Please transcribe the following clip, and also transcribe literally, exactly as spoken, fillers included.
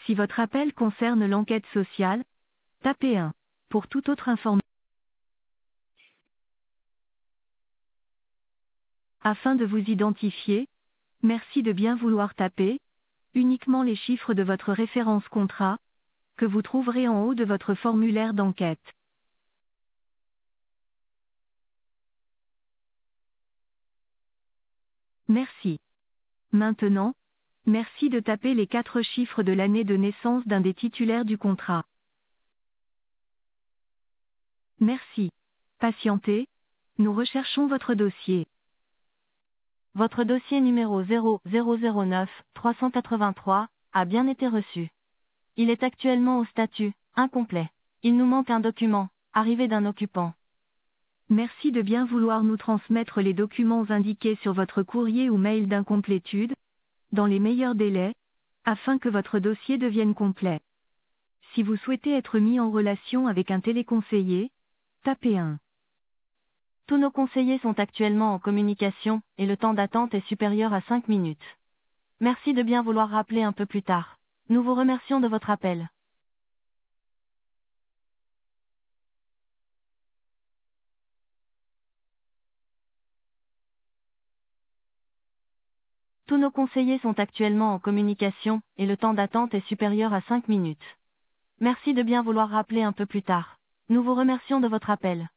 Si votre appel concerne l'enquête sociale, tapez un. Pour toute autre information. Afin de vous identifier, merci de bien vouloir taper uniquement les chiffres de votre référence contrat, que vous trouverez en haut de votre formulaire d'enquête. Merci. Maintenant, merci de taper les quatre chiffres de l'année de naissance d'un des titulaires du contrat. Merci. Patientez, nous recherchons votre dossier. Votre dossier numéro zéro zéro zéro neuf trois cent quatre-vingt-trois a bien été reçu. Il est actuellement au statut incomplet. Il nous manque un document, arrivé d'un occupant. Merci de bien vouloir nous transmettre les documents indiqués sur votre courrier ou mail d'incomplétude, dans les meilleurs délais, afin que votre dossier devienne complet. Si vous souhaitez être mis en relation avec un téléconseiller, tapez un. Tous nos conseillers sont actuellement en communication, et le temps d'attente est supérieur à cinq minutes. Merci de bien vouloir rappeler un peu plus tard. Nous vous remercions de votre appel. Tous nos conseillers sont actuellement en communication, et le temps d'attente est supérieur à cinq minutes. Merci de bien vouloir rappeler un peu plus tard. Nous vous remercions de votre appel.